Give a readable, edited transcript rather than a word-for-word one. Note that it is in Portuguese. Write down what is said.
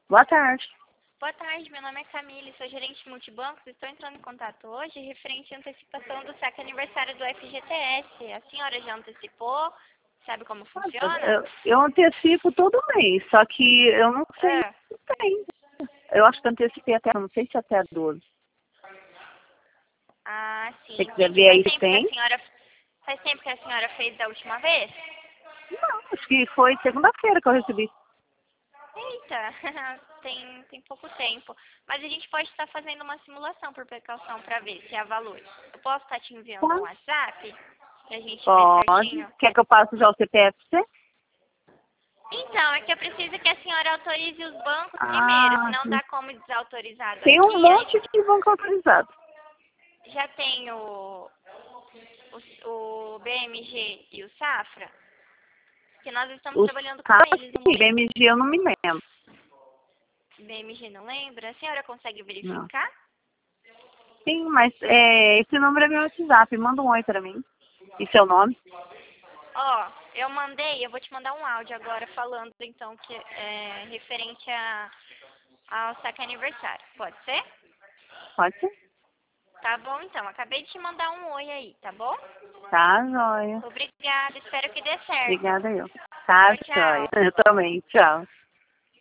Boa tarde. Boa tarde, meu nome é Camille, sou gerente de multibancos. Estou entrando em contato hoje referente à antecipação do saque aniversário do FGTS. A senhora já antecipou? Sabe como funciona? Eu antecipo todo mês, só que eu não sei Ah, se tem. Eu acho que antecipei até, não sei se até 12. sim, Se você quiser entendi. ver aí se tem. Faz tempo que a senhora fez da última vez? Não, acho que foi segunda-feira que eu recebi. Eita, tem pouco tempo. Mas a gente pode estar fazendo uma simulação por precaução para ver se há valor. Eu posso estar te enviando um Pode. WhatsApp pra gente ver Pode. certinho? Quer que eu passe já o CPF pra você? Então, é que eu preciso que a senhora autorize os bancos primeiro, Ah, senão dá como desautorizado tem um aqui. monte de banco autorizado. Já tem o BMG e o Safra, que nós estamos Os trabalhando com caras eles no que momento. BMG eu não me lembro. BMG não lembra? A senhora consegue Não. verificar? Sim, mas esse número é meu WhatsApp. Manda um oi pra mim. E seu nome? Ó, eu vou te mandar um áudio agora falando então que é referente ao saque aniversário. Pode ser? Pode ser? Tá bom então, acabei de te mandar um oi aí, tá bom? Tá, joia. Obrigada, espero que dê certo. Obrigada eu. Tá, Tchau, joia. tchau. Eu também. Tchau.